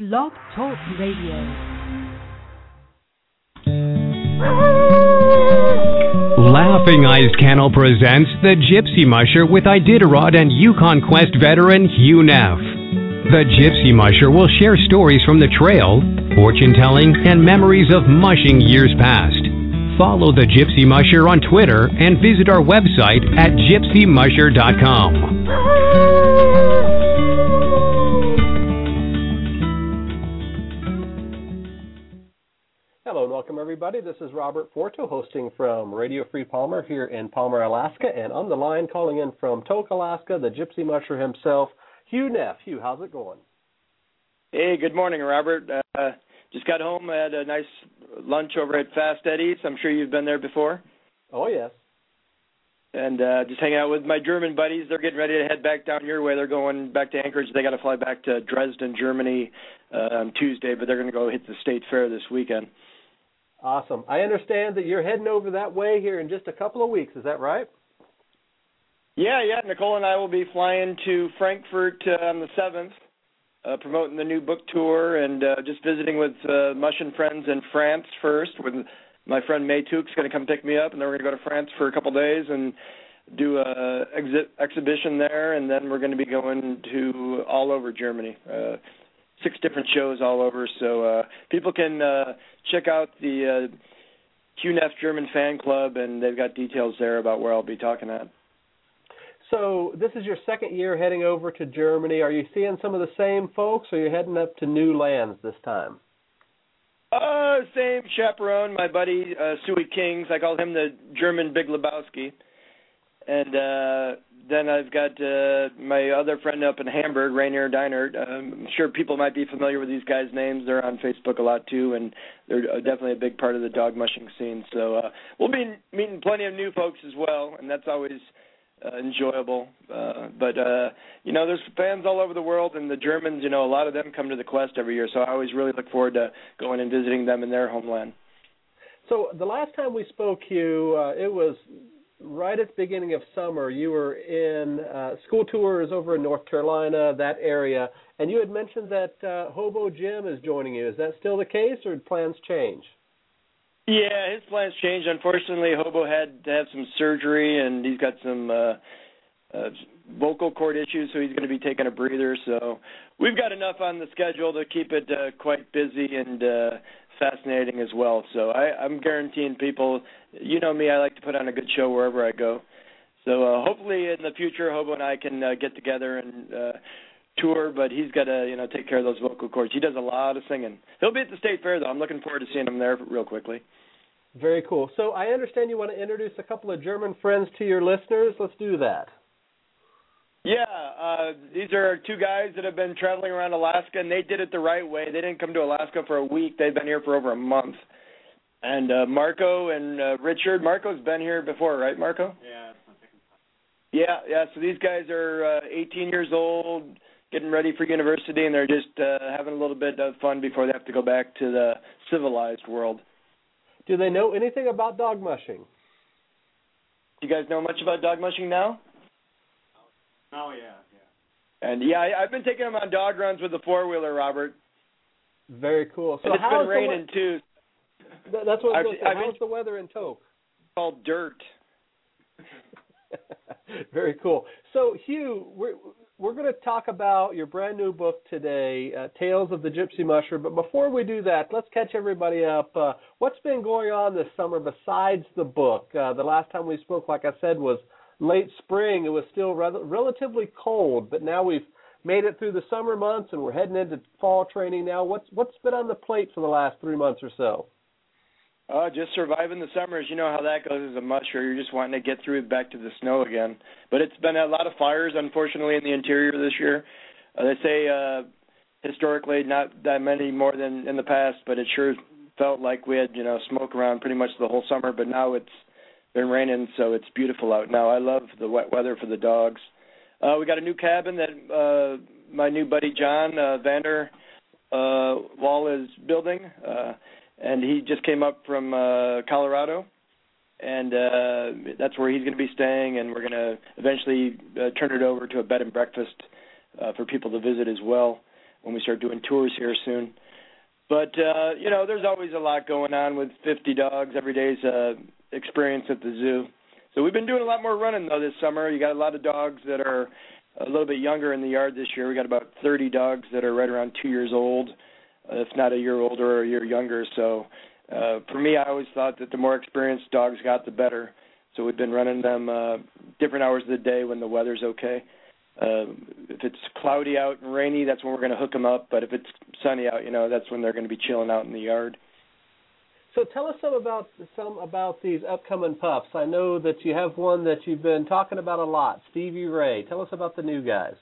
Blog Talk Radio. Laughing Eyes Kennel presents The Gypsy Musher with Iditarod and Yukon Quest veteran Hugh Neff. The Gypsy Musher will share stories from the trail, fortune-telling, and memories of mushing years past. Follow The Gypsy Musher on Twitter and visit our website at gypsymusher.com. Hello and welcome everybody. This is Robert Forto hosting from Radio Free Palmer here in Palmer, Alaska, and on the line calling in from Tok, Alaska, the Gypsy Musher himself, Hugh Neff. Hugh, how's it going? Hey, good morning, Robert. Just got home, had a nice lunch over at Fast Eddie's. I'm sure you've been there before. Oh, yes. And just hanging out with my German buddies. They're getting ready to head back down your way. They're going back to Anchorage. They got to fly back to Dresden, Germany on Tuesday, but they're going to go hit the state fair this weekend. Awesome. I understand that you're heading over that way here in just a couple of weeks. Is that right? Yeah. Nicole and I will be flying to Frankfurt on the 7th. Promoting the new book tour and just visiting with Mush and friends in France first. With my friend May Took's going to come pick me up, and then we're going to go to France for a couple of days and do a exhibition there, and then we're going to be going to all over Germany, 6 different shows all over. So people can check out the QNEF German Fan Club, and they've got details there about where I'll be talking at. So this is your second year heading over to Germany. Are you seeing some of the same folks, or are you heading up to new lands this time? Same chaperone, my buddy Suey Kings. I call him the German Big Lebowski. And then I've got my other friend up in Hamburg, Rainier Deinert. I'm sure people might be familiar with these guys' names. They're on Facebook a lot, too, and they're definitely a big part of the dog mushing scene. So we'll be meeting plenty of new folks as well, and that's always enjoyable, but there's fans all over the world, and the Germans, a lot of them come to the Quest every year, so I always really look forward to going and visiting them in their homeland. So the last time we spoke, Hugh, it was right at the beginning of summer. You were in school tours over in North Carolina, that area, and you had mentioned that Hobo Jim is joining you. Is that still the case, or did plans change? Yeah, his plans changed. Unfortunately, Hobo had to have some surgery, and he's got some vocal cord issues, so he's going to be taking a breather. So we've got enough on the schedule to keep it quite busy and fascinating as well. So I'm guaranteeing people, you know me, I like to put on a good show wherever I go. So hopefully in the future, Hobo and I can get together and tour, but he's got to, take care of those vocal cords. He does a lot of singing. He'll be at the state fair, though. I'm looking forward to seeing him there real quickly. Very cool. So I understand you want to introduce a couple of German friends to your listeners. Let's do that. Yeah, these are 2 guys that have been traveling around Alaska, and they did it the right way. They didn't come to Alaska for a week. They've been here for over a month. And Marco and Richard. Marco's been here before, right, Marco? Yeah, it's my second time. Yeah. So these guys are 18 years old, getting ready for university, and they're just having a little bit of fun before they have to go back to the civilized world. Do they know anything about dog mushing? Do you guys know much about dog mushing now? Oh, yeah. And, I've been taking them on dog runs with the 4-wheeler, Robert. Very cool. So and it's been raining, too. That's what how's the weather in Tok? It's called dirt. Very cool. So, Hugh, we're going to talk about your brand new book today, Tales of the Gypsy Musher. But before we do that, let's catch everybody up. What's been going on this summer besides the book? The last time we spoke, like I said, was late spring. It was still relatively cold, but now we've made it through the summer months, and we're heading into fall training now. What's been on the plate for the last 3 months or so? Just surviving the summers. You know how that goes as a musher. You're just wanting to get through back to the snow again. But it's been a lot of fires, unfortunately, in the interior this year. They say historically not that many more than in the past, but it sure felt like we had, smoke around pretty much the whole summer. But now it's been raining, so it's beautiful out now. I love the wet weather for the dogs. We got a new cabin that my new buddy John Vander Wall is building. And he just came up from Colorado, and that's where he's going to be staying, and we're going to eventually turn it over to a bed and breakfast for people to visit as well. when we start doing tours here soon. But, there's always a lot going on with 50 dogs. Every day's experience at the zoo. So we've been doing a lot more running, though, this summer. You got a lot of dogs that are a little bit younger in the yard this year. We got about 30 dogs that are right around 2 years old, if not a year older or a year younger. So for me, I always thought that the more experienced dogs got, the better. So we've been running them different hours of the day when the weather's okay. If it's cloudy out and rainy, that's when we're going to hook them up. But if it's sunny out, that's when they're going to be chilling out in the yard. So tell us some about these upcoming pups. I know that you have one that you've been talking about a lot, Stevie Ray. Tell us about the new guys.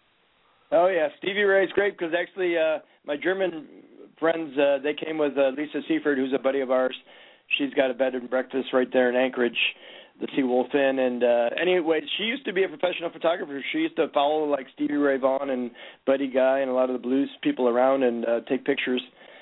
Oh, yeah, Stevie Ray's great because actually my German friends, they came with Lisa Seifert, who's a buddy of ours. She's got a bed and breakfast right there in Anchorage, the Seawolf Inn. And anyway, she used to be a professional photographer. She used to follow like Stevie Ray Vaughan and Buddy Guy and a lot of the blues people around and take pictures.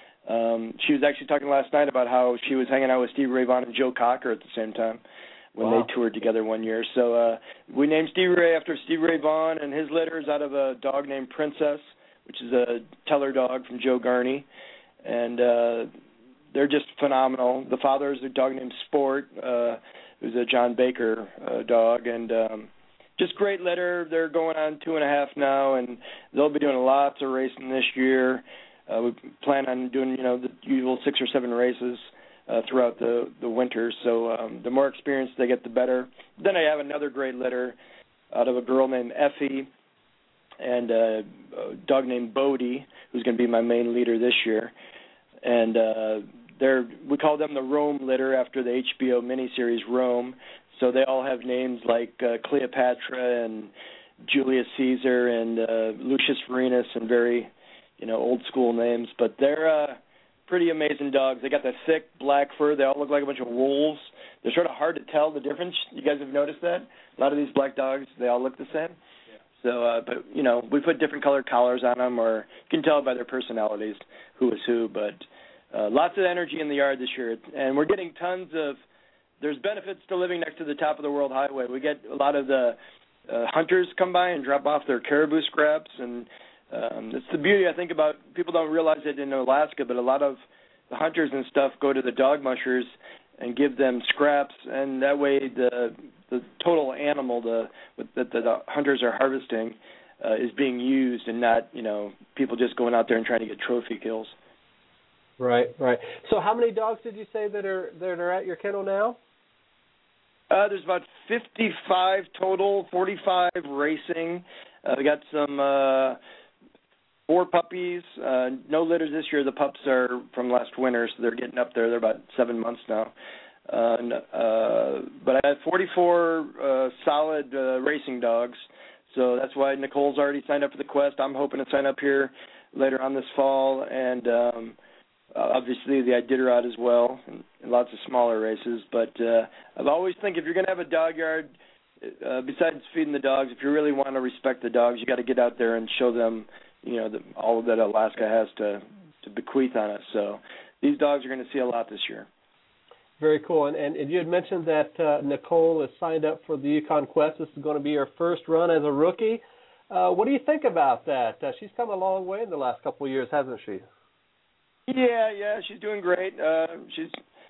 She was actually talking last night about how she was hanging out with Stevie Ray Vaughan and Joe Cocker at the same time when they toured together one year. So we named Stevie Ray after Stevie Ray Vaughan, and his litter is out of a dog named Princess, which is a Teller dog from Joe Garney. And they're just phenomenal. The father is a dog named Sport, who's a John Baker dog, and just great litter. They're going on 2.5 now, and they'll be doing lots of racing this year. We plan on doing, the usual 6 or 7 races throughout the winter. So the more experience they get, the better. Then I have another great litter out of a girl named Effie and a dog named Bodie, who's going to be my main leader this year. And we call them the Rome litter after the HBO miniseries Rome. So they all have names like Cleopatra and Julius Caesar and Lucius Vorenus and very old school names, but they're pretty amazing dogs. They got that thick black fur. They all look like a bunch of wolves. They're sort of hard to tell the difference. You guys have noticed that? A lot of these black dogs, they all look the same. Yeah. So, but we put different colored collars on them, or you can tell by their personalities who is who. But lots of energy in the yard this year, and we're getting tons of. There's benefits to living next to the top of the World Highway. We get a lot of the hunters come by and drop off their caribou scraps and. It's the beauty, I think, about people don't realize it in Alaska, but a lot of the hunters and stuff go to the dog mushers and give them scraps, and that way the total animal that the hunters are harvesting is being used and not, people just going out there and trying to get trophy kills. Right. So how many dogs did you say that are at your kennel now? There's about 55 total, 45 racing. We got some 4 puppies. No litters this year. The pups are from last winter, so they're getting up there. They're about 7 months now. But I have 44 solid racing dogs, so that's why Nicole's already signed up for the Quest. I'm hoping to sign up here later on this fall, and obviously the Iditarod as well, and lots of smaller races. But I've always think if you're going to have a dog yard, besides feeding the dogs, if you really want to respect the dogs, you got to get out there and show them, all that Alaska has to bequeath on us. So these dogs are going to see a lot this year. Very cool. And you had mentioned that Nicole is signed up for the Yukon Quest. This is going to be her first run as a rookie. What do you think about that? She's come a long way in the last couple of years, hasn't she? Yeah, she's doing great. She's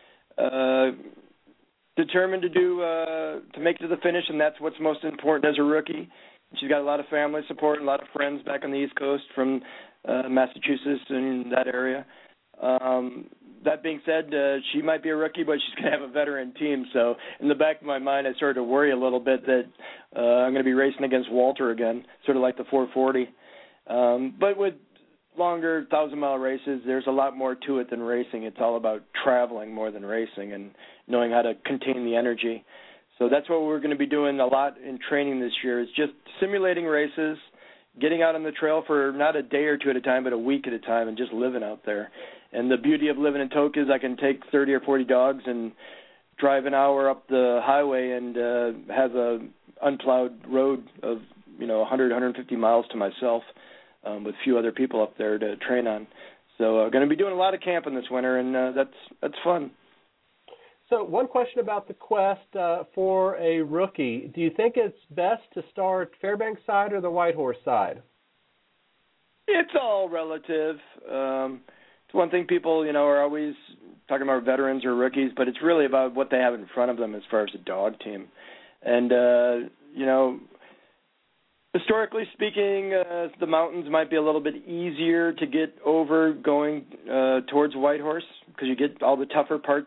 determined to make it to the finish, and that's what's most important as a rookie. She's got a lot of family support and a lot of friends back on the East Coast from Massachusetts and that area. That being said, she might be a rookie, but she's going to have a veteran team. So in the back of my mind, I started to worry a little bit that I'm going to be racing against Walter again, sort of like the 440. But with longer 1,000-mile races, there's a lot more to it than racing. It's all about traveling more than racing and knowing how to contain the energy. So that's what we're going to be doing a lot in training this year, is just simulating races, getting out on the trail for not a day or two at a time, but a week at a time, and just living out there. And the beauty of living in Tok is I can take 30 or 40 dogs and drive an hour up the highway and have a unplowed road of 100, 150 miles to myself with a few other people up there to train on. So I'm going to be doing a lot of camping this winter, and that's fun. So one question about the Quest for a rookie. Do you think it's best to start Fairbanks side or the Whitehorse side? It's all relative. It's one thing people, are always talking about veterans or rookies, but it's really about what they have in front of them as far as a dog team. And, historically speaking, the mountains might be a little bit easier to get over going towards Whitehorse because you get all the tougher parts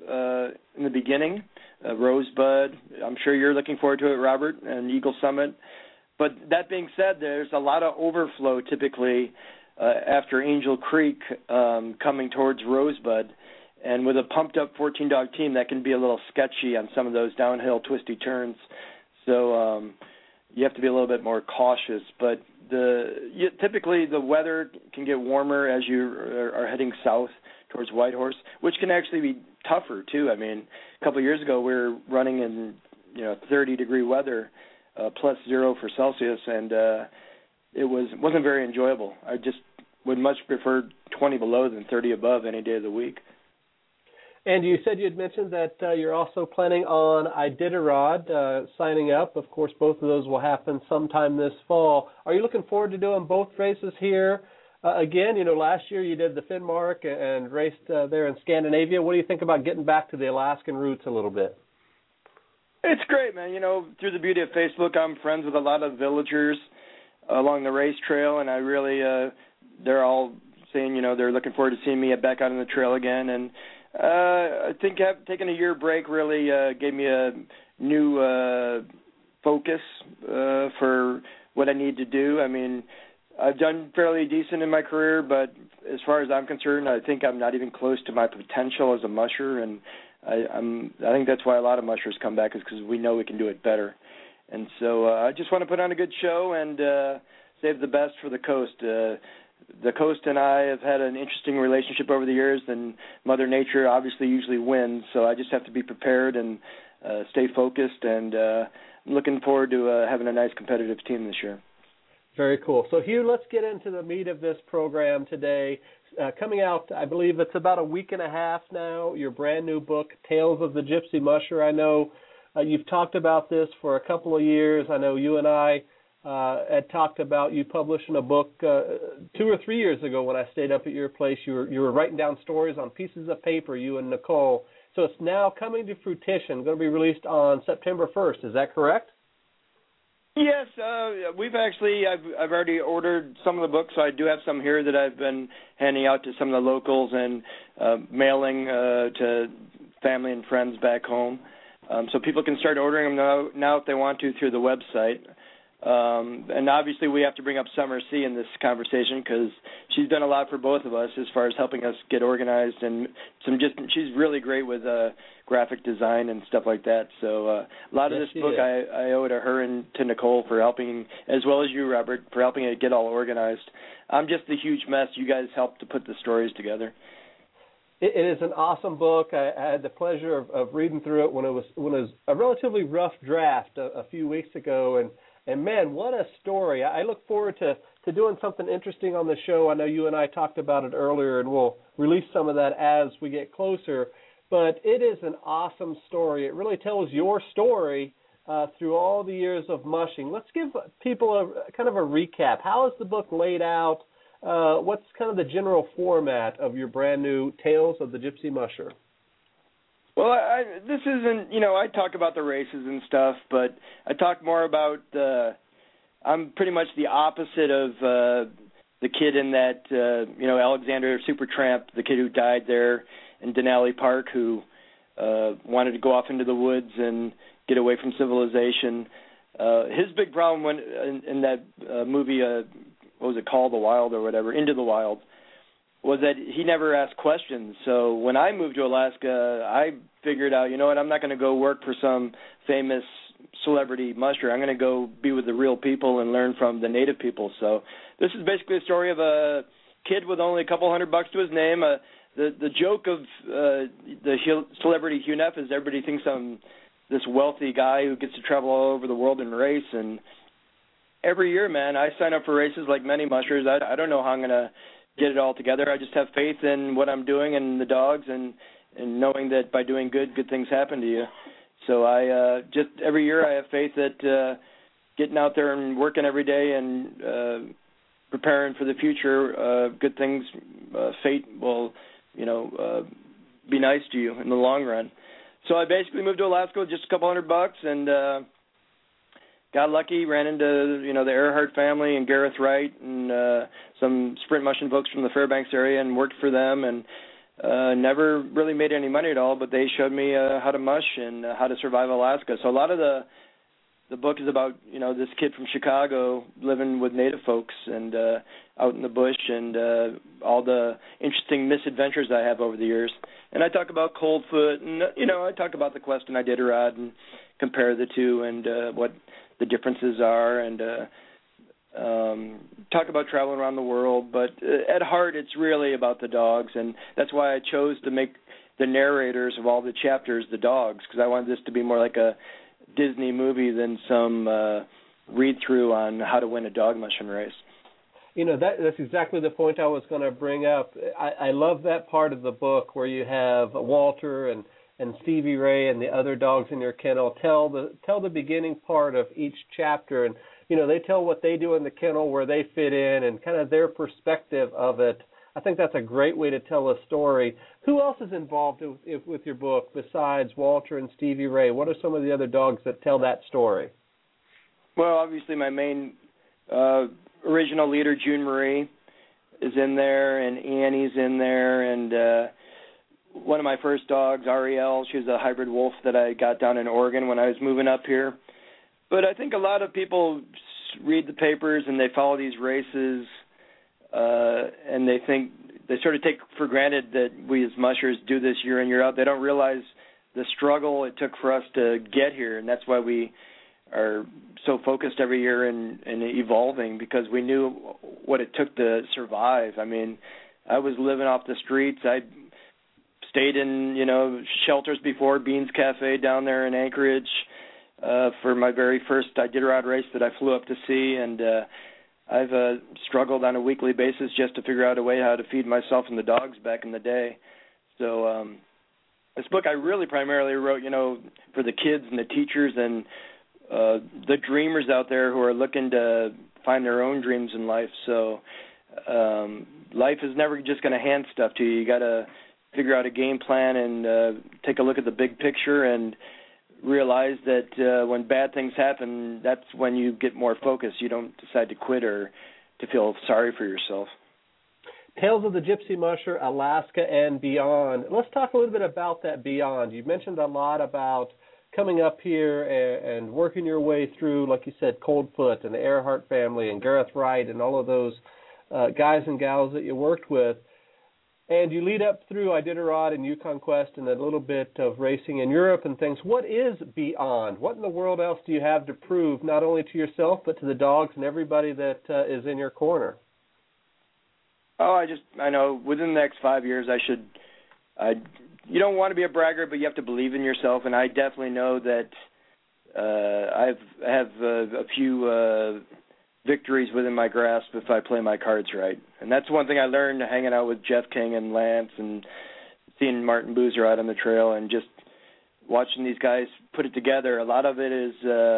in the beginning. Rosebud, I'm sure you're looking forward to it, Robert, and Eagle Summit. But that being said, there's a lot of overflow typically after Angel Creek coming towards Rosebud. And with a pumped-up 14-dog team, that can be a little sketchy on some of those downhill twisty turns. So you have to be a little bit more cautious. But typically the weather can get warmer as you are heading south towards Whitehorse, which can actually be tougher, too. I mean, a couple of years ago we were running in 30-degree weather, plus 0 for Celsius, and it wasn't very enjoyable. I just would much prefer 20 below than 30 above any day of the week. And you said you had mentioned that you're also planning on Iditarod signing up. Of course, both of those will happen sometime this fall. Are you looking forward to doing both races here? Again, last year you did the Finnmark and raced there in Scandinavia. What do you think about getting back to the Alaskan roots a little bit? It's great, man. Through the beauty of Facebook, I'm friends with a lot of villagers along the race trail, and I really, they're all saying, they're looking forward to seeing me back out on the trail again. And I think taking a year break really gave me a new focus for what I need to do. I mean, I've done fairly decent in my career, but as far as I'm concerned, I think I'm not even close to my potential as a musher, and I think that's why a lot of mushers come back is because we know we can do it better. And so I just want to put on a good show and save the best for the coast. The coast and I have had an interesting relationship over the years, and Mother Nature obviously usually wins, so I just have to be prepared and stay focused, and I'm looking forward to having a nice competitive team this year. Very cool. So, Hugh, let's get into the meat of this program today. Coming out, I believe it's about a week and a half now, your brand new book, Tales of the Gypsy Musher. I know you've talked about this for a couple of years. I know you and I had talked about you publishing a book 2 or 3 years ago when I stayed up at your place. You were writing down stories on pieces of paper, you and Nicole. So it's now coming to fruition, going to be released on September 1st. Is that correct? Yes, I've already ordered some of the books, so I do have some here that I've been handing out to some of the locals and mailing to family and friends back home. So people can start ordering them now if they want to through the website. And obviously we have to bring up Summer C in this conversation because she's done a lot for both of us as far as helping us get organized, and she's really great with graphic design and stuff like that. So a lot of this book I owe to her and to Nicole for helping, as well as you, Robert, for helping it get all organized. I'm just the huge mess. You guys helped to put the stories together. It is an awesome book. I had the pleasure of reading through it when it was a relatively rough draft a few weeks ago, and man, what a story. I look forward to doing something interesting on the show. I know you and I talked about it earlier, and we'll release some of that as we get closer. But it is an awesome story. It really tells your story through all the years of mushing. Let's give people a kind of a recap. How is the book laid out? What's kind of the general format of your brand new Tales of the Gypsy Musher? Well, this isn't, I talk about the races and stuff, but I talk more about, I'm pretty much the opposite of the kid in that, Alexander Supertramp, the kid who died there in Denali Park, who wanted to go off into the woods and get away from civilization. His big problem when in that movie, what was it called, The Wild or whatever, Into the Wild, was that he never asked questions. So when I moved to Alaska, I figured out, I'm not going to go work for some famous celebrity musher. I'm going to go be with the real people and learn from the native people. So this is basically a story of a kid with only a couple $100 to his name. The joke of the celebrity Hugh Neff is everybody thinks I'm this wealthy guy who gets to travel all over the world and race. And every year, man, I sign up for races like many mushers. I don't know how I'm going to get it all together. I just have faith in what I'm doing and the dogs, and knowing that by doing good things happen to you. So I just every year I have faith that getting out there and working every day and preparing for the future, good things, fate will, be nice to you in the long run. So I basically moved to Alaska with just a couple $100 and got lucky, ran into, the Earhart family and Gareth Wright and some sprint mushing folks from the Fairbanks area and worked for them and never really made any money at all, but they showed me how to mush and how to survive Alaska. So a lot of the book is about, this kid from Chicago living with native folks and out in the bush and all the interesting misadventures I have over the years. And I talk about Coldfoot and, I talk about the quest in Iditarod and compare the two and what the differences are and talk about traveling around the world. But at heart, it's really about the dogs, and that's why I chose to make the narrators of all the chapters the dogs, because I wanted this to be more like a Disney movie than some read-through on how to win a dog mushing race. That's exactly the point I was going to bring up. I love that part of the book where you have Walter and Stevie Ray and the other dogs in your kennel tell the beginning part of each chapter, and they tell what they do in the kennel, where they fit in, and kind of their perspective of it. I think that's a great way to tell a story. Who else is involved with your book besides Walter and Stevie Ray? What are some of the other dogs that tell that story? Well, obviously my main original leader, June Marie, is in there, and Annie's in there, and one of my first dogs, Ariel, she was a hybrid wolf that I got down in Oregon when I was moving up here. But I think a lot of people read the papers and they follow these races and they sort of take for granted that we as mushers do this year in, year out. They don't realize the struggle it took for us to get here, and that's why we are so focused every year in evolving, because we knew what it took to survive. I mean, I was living off the streets. I stayed in, shelters before, Beans Cafe down there in Anchorage for my very first Iditarod race that I flew up to see, and I've struggled on a weekly basis just to figure out a way how to feed myself and the dogs back in the day. So this book I really primarily wrote, for the kids and the teachers and the dreamers out there who are looking to find their own dreams in life. So life is never just going to hand stuff to you. You got to figure out a game plan and take a look at the big picture and realize that when bad things happen, that's when you get more focused. You don't decide to quit or to feel sorry for yourself. Tales of the Gypsy Musher, Alaska and Beyond. Let's talk a little bit about that beyond. You mentioned a lot about coming up here and working your way through, like you said, Coldfoot and the Earhart family and Gareth Wright and all of those guys and gals that you worked with. And you lead up through Iditarod and Yukon Quest and a little bit of racing in Europe and things. What is beyond? What in the world else do you have to prove, not only to yourself, but to the dogs and everybody that is in your corner? Oh, I know within the next 5 years you don't want to be a braggart, but you have to believe in yourself. And I definitely know that I have a few victories within my grasp if I play my cards right. And that's one thing I learned hanging out with Jeff King and Lance and seeing Martin Boozer out on the trail and just watching these guys put it together. A lot of it is,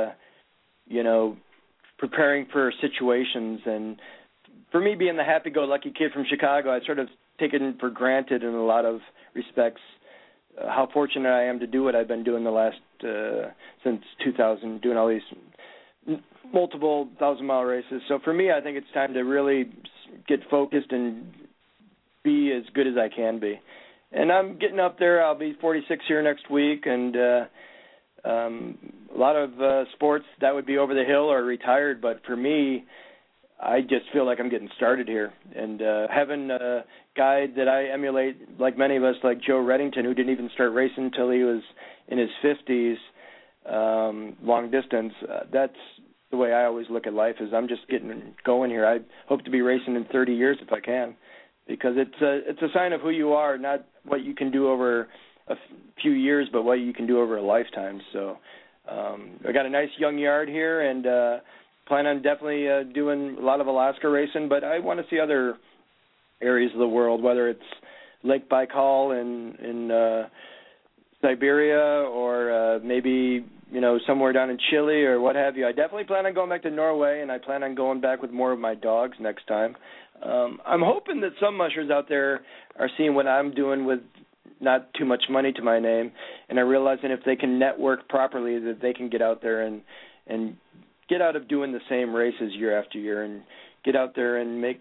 preparing for situations. And for me, being the happy-go-lucky kid from Chicago, I sort of taken for granted in a lot of respects how fortunate I am to do what I've been doing the last, since 2000, doing all these multiple 1,000-mile races. So for me, I think it's time to really get focused and be as good as I can be. And I'm getting up there. I'll be 46 here next week, and a lot of sports that would be over the hill or retired. But for me, I just feel like I'm getting started here. And having a guy that I emulate, like many of us, like Joe Reddington, who didn't even start racing until he was in his 50s, long distance, that's the way I always look at life, is I'm just getting going here. I hope to be racing in 30 years if I can, because it's a sign of who you are, not what you can do over a few years, but what you can do over a lifetime. So I got a nice young yard here, and plan on definitely doing a lot of Alaska racing, but I want to see other areas of the world, whether it's Lake Baikal in Siberia or maybe somewhere down in Chile or what have you. I definitely plan on going back to Norway, and I plan on going back with more of my dogs next time. I'm hoping that some mushers out there are seeing what I'm doing with not too much money to my name, and are realizing if they can network properly that they can get out there and get out of doing the same races year after year and get out there and make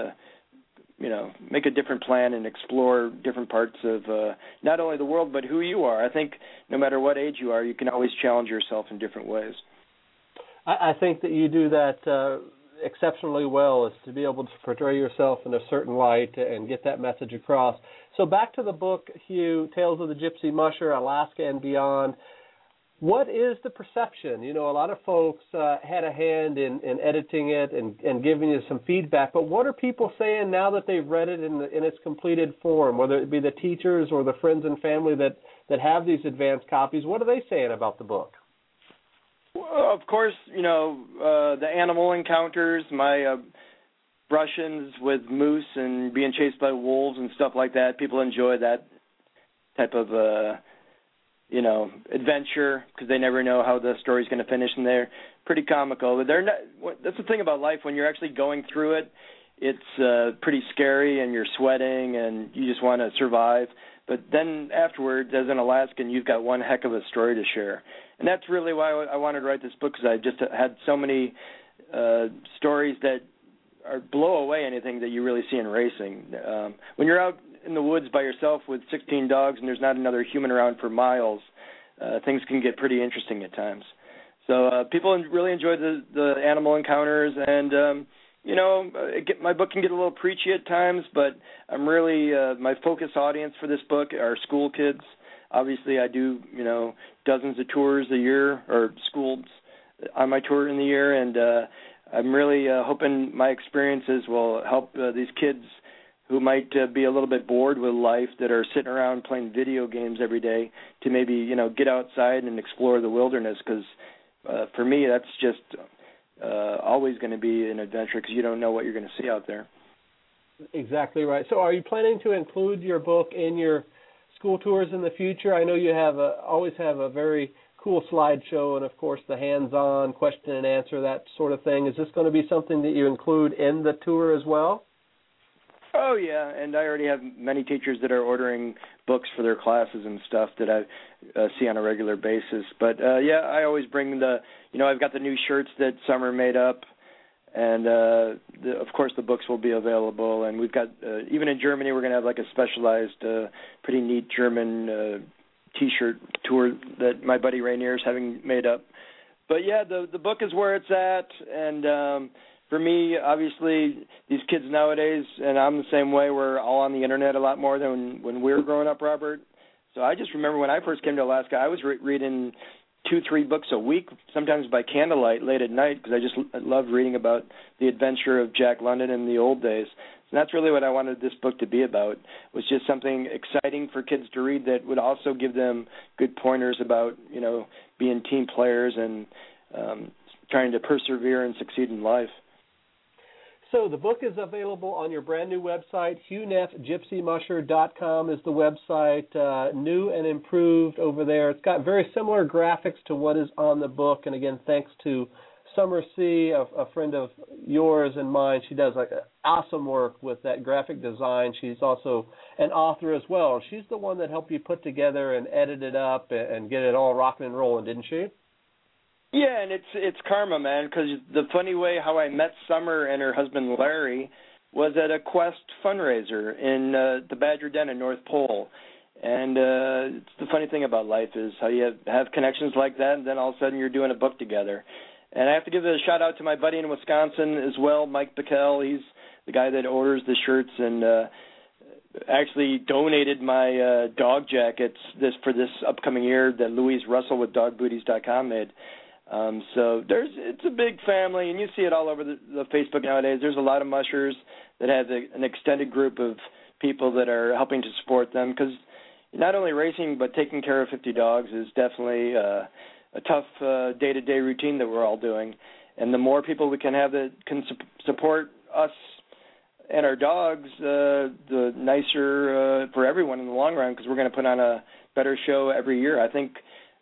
a different plan and explore different parts of not only the world but who you are. I think no matter what age you are, you can always challenge yourself in different ways. I think that you do that exceptionally well, is to be able to portray yourself in a certain light and get that message across. So back to the book, Hugh, Tales of the Gypsy Musher, Alaska and Beyond. What is the perception? A lot of folks had a hand in editing it and giving you some feedback, but what are people saying now that they've read it in its completed form, whether it be the teachers or the friends and family that have these advanced copies? What are they saying about the book? Well, of course, the animal encounters, my brush-ins with moose and being chased by wolves and stuff like that. People enjoy that type of adventure because they never know how the story's going to finish, and they're pretty comical. But that's the thing about life. When you're actually going through it, it's pretty scary, and you're sweating, and you just want to survive. But then afterwards, as an Alaskan, you've got one heck of a story to share. And that's really why I wanted to write this book, because I just had so many stories that blow away anything that you really see in racing. When you're out in the woods by yourself with 16 dogs and there's not another human around for miles, things can get pretty interesting at times. So people really enjoy the animal encounters, and my book can get a little preachy at times, but I'm really my focus audience for this book are school kids. Obviously, I do dozens of tours a year, or schools on my tour in the year, and I'm really hoping my experiences will help these kids who might be a little bit bored with life, that are sitting around playing video games every day, to maybe get outside and explore the wilderness, because for me that's just always going to be an adventure, because you don't know what you're going to see out there. Exactly right. So are you planning to include your book in your school tours in the future? I know you always have a very cool slideshow and, of course, the hands-on question and answer, that sort of thing. Is this going to be something that you include in the tour as well? Oh, yeah, and I already have many teachers that are ordering books for their classes and stuff that I see on a regular basis. But, I always bring I've got the new shirts that Summer made up, and, of course, the books will be available. And we've got, even in Germany, we're going to have like a specialized, pretty neat German T-shirt tour that my buddy Rainier is having made up. But, yeah, the book is where it's at, and for me, obviously, these kids nowadays, and I'm the same way, we're all on the Internet a lot more than when we were growing up, Robert. So I just remember when I first came to Alaska, I was reading 2-3 books a week, sometimes by candlelight late at night, because I just loved reading about the adventure of Jack London in the old days. And that's really what I wanted this book to be about, was just something exciting for kids to read that would also give them good pointers about, being team players and trying to persevere and succeed in life. So the book is available on your brand new website. HughNeffGypsyMusher.com is the website, new and improved over there. It's got very similar graphics to what is on the book. And again, thanks to Summer C., a friend of yours and mine. She does awesome work with that graphic design. She's also an author as well. She's the one that helped you put together and edit it up and get it all rocking and rolling, didn't she? Yeah, and it's karma, man, because the funny way how I met Summer and her husband Larry was at a Quest fundraiser in the Badger Den in North Pole. And it's the funny thing about life is how you have connections like that, and then all of a sudden you're doing a book together. And I have to give a shout-out to my buddy in Wisconsin as well, Mike Bickel. He's the guy that orders the shirts and actually donated my dog jackets for this upcoming year that Louise Russell with DogBooties.com made. So it's a big family, and you see it all over the Facebook nowadays. There's a lot of mushers that have an extended group of people that are helping to support them, because not only racing but taking care of 50 dogs is definitely a tough day-to-day routine that we're all doing. And the more people we can have that can support us and our dogs, the nicer for everyone in the long run, because we're going to put on a better show every year. I think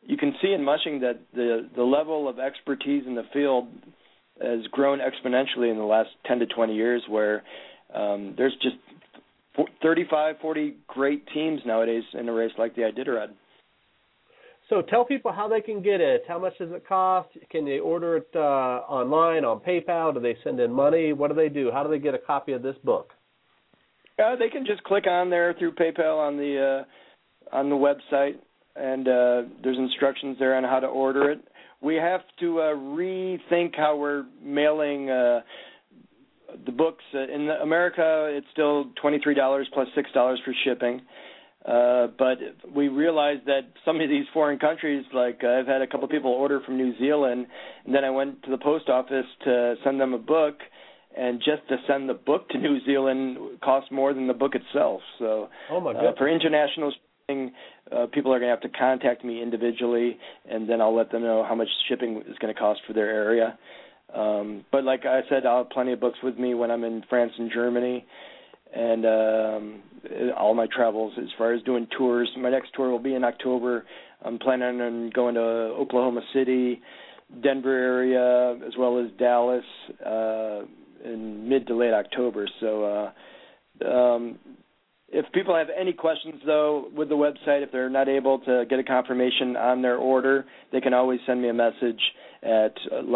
you can see in mushing that the level of expertise in the field has grown exponentially in the last 10 to 20 years, where there's just 35, 40 great teams nowadays in a race like the Iditarod. So tell people how they can get it. How much does it cost? Can they order it online, on PayPal? Do they send in money? What do they do? How do they get a copy of this book? They can just click on there through PayPal on the website, and there's instructions there on how to order it. We have to rethink how we're mailing the books. In America, it's still $23 plus $6 for shipping. But we realized that some of these foreign countries, like I've had a couple of people order from New Zealand, and then I went to the post office to send them a book, and just to send the book to New Zealand costs more than the book itself. So for international shipping, people are going to have to contact me individually, and then I'll let them know how much shipping is going to cost for their area. But like I said, I'll have plenty of books with me when I'm in France and Germany, and all my travels as far as doing tours. My next tour will be in October. I'm planning on going to Oklahoma City, Denver area, as well as Dallas in mid to late October. So if people have any questions, though, with the website, if they're not able to get a confirmation on their order, they can always send me a message at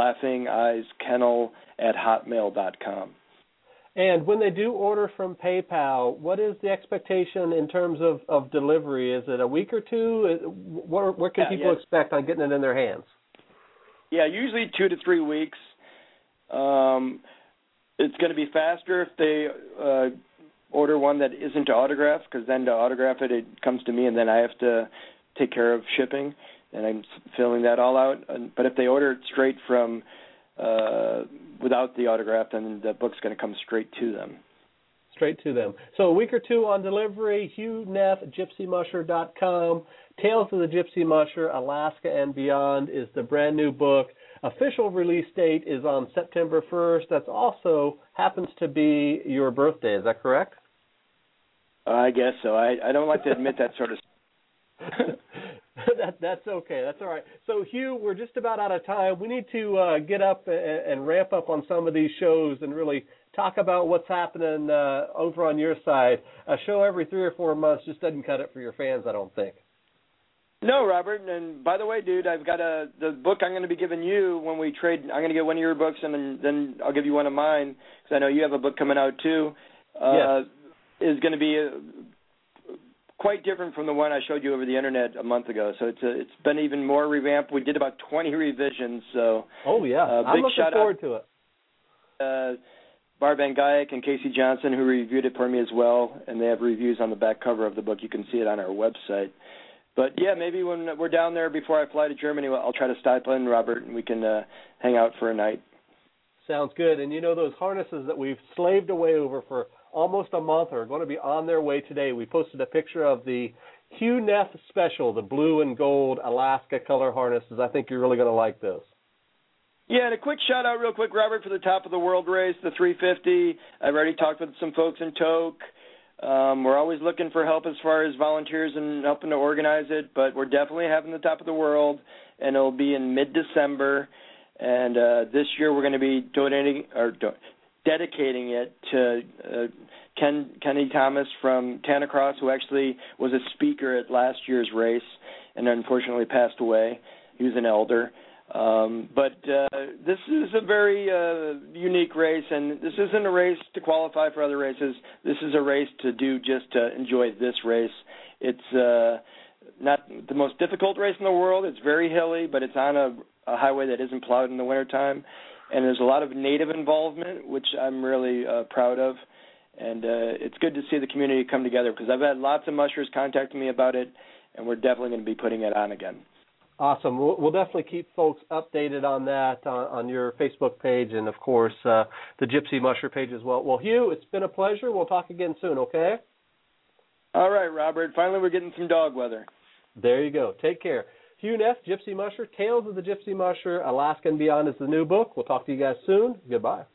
laughingeyenskennel@hotmail.com. And when they do order from PayPal, what is the expectation in terms of delivery? Is it a week or two? What can people expect on getting it in their hands? Yeah, usually 2 to 3 weeks. It's going to be faster if they order one that isn't to autograph, because then to autograph it, it comes to me, and then I have to take care of shipping, and I'm filling that all out. But if they order it straight from without the autograph, then the book's going to come straight to them. Straight to them. So a week or two on delivery. Hugh Neff, GypsyMusher.com. Tales of the Gypsy Musher, Alaska and Beyond is the brand new book. Official release date is on September 1st. That also happens to be your birthday. Is that correct? I guess so. I don't like to admit that sort of stuff. That's okay. That's all right. So, Hugh, we're just about out of time. We need to get up and ramp up on some of these shows and really talk about what's happening over on your side. A show every 3 or 4 months just doesn't cut it for your fans, I don't think. No, Robert. And by the way, dude, I've got the book I'm going to be giving you when we trade. I'm going to get one of your books, and then I'll give you one of mine, because I know you have a book coming out too. Yes. Is going to be quite different from the one I showed you over the internet a month ago. So it's been even more revamped. We did about 20 revisions. So I'm looking forward to it. Barb Van Guyek and Casey Johnson, who reviewed it for me as well, and they have reviews on the back cover of the book. You can see it on our website. But, yeah, maybe when we're down there before I fly to Germany, I'll try to stop in, Robert, and we can hang out for a night. Sounds good. And, you know, those harnesses that we've slaved away over for almost a month are going to be on their way today. We posted a picture of the Hugh Neff Special, the blue and gold Alaska color harnesses. I think you're really going to like those. Yeah, and a quick shout-out real quick, Robert, for the Top of the World race, the 350. I've already talked with some folks in Tok. We're always looking for help as far as volunteers and helping to organize it, but we're definitely having the Top of the World, and it'll be in mid-December. And this year we're going to be dedicating it to Kenny Thomas from Tanacross, who actually was a speaker at last year's race and unfortunately passed away. He was an elder. But this is a very unique race, and this isn't a race to qualify for other races. This is a race to do just to enjoy this race. It's not the most difficult race in the world. It's very hilly, but it's on a highway that isn't plowed in the wintertime. And there's a lot of native involvement, which I'm really proud of. And it's good to see the community come together, because I've had lots of mushers contact me about it, and we're definitely going to be putting it on again. Awesome. We'll definitely keep folks updated on that on your Facebook page and, of course, the Gypsy Musher page as well. Well, Hugh, it's been a pleasure. We'll talk again soon, okay? All right, Robert. Finally, we're getting some dog weather. There you go. Take care. Hugh Neff, Gypsy Musher, Tales of the Gypsy Musher, Alaska and Beyond is the new book. We'll talk to you guys soon. Goodbye.